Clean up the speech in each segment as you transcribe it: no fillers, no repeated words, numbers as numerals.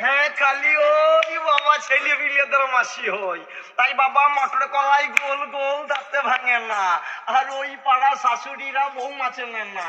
হ্যাঁ কালি ওই বাবা ছেলে বিলেদের মাসি হই, তাই বাবা মটর কলাই গোল গোল দাঁতে ভাঙে না, আর ওই পাড়া শাশুড়িরা বউ মাছে নেন না।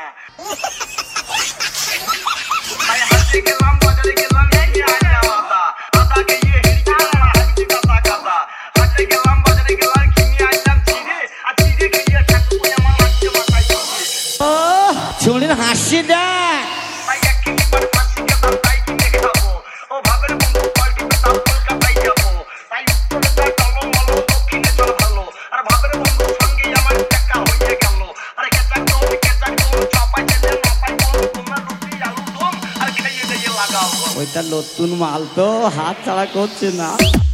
তাই হাতে গেলাম বাজারে গেলাম আদা আদা গিয়ে হেরিয়ে হাঁটি কাদা কাদা, হাতে গেলাম বাজারে গেলাম কিনে আইলাম চিড়ে, আর চিড়ে খেয়ে ঠাকুর আমার হাঁটতে মাথায় দিচ্ছে। ও শুনিন হাসি দেখ, তাই এক কিনে মাসি গেলাম তাই কিনে খাবো, ও ভাবের বন্ধু পাল্টিতে তাও কলকাতায় যাবো, তাই উত্তরে তার টলম মলম দক্ষিণে চল ভালো, আর ভাবের বন্ধুর সঙ্গে আমার দেখা হয়ে গেল, আরে কেচাক দম চাপাই যেতে মাপাই বল তোমার রুটি আলু দম আর খাইয়ে দিয়ে লাগাও। ওইটা নতুন মাল তো হাত ছাড়া করছে না।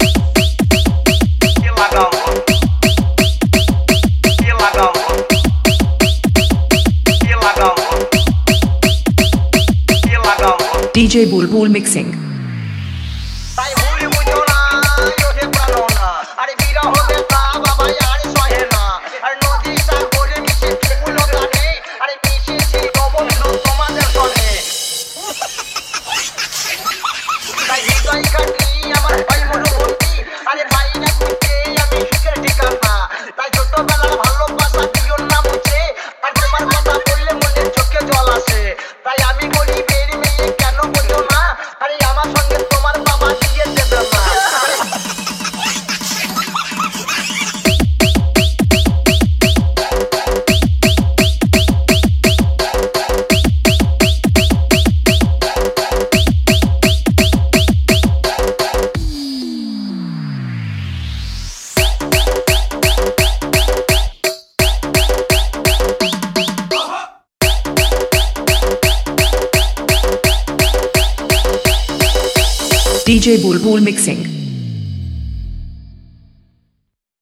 লাগাও লাগাও লাগাও লাগাও DJ Bulbul Mixing. তাই ভুলি বুঝো না ওঠে প্রাণ না, আরে বিরা হলে তা বাবা আর সহে না, আর নদী সাগরে মিশে ফুল কানে, আরে মিশেছি বন্ধু তোমাদের সনে। তাই হৃদয় কাটি আমার ভাই মনোবন্দি, আরে ভাই না খুঁজে আমি সুখের ঠিকানা, তাই ছোটবেলার ভালোবাসা দিও না মুছে, আর তোমার কথা বললে মনে চোখে জল আসে, তাই আমি বলি বের মেয়ে কেন বোঝো না, আরে আমার সঙ্গে তোমার বাবা দিয়ে দেবে না। DJ Bulbul Mixing.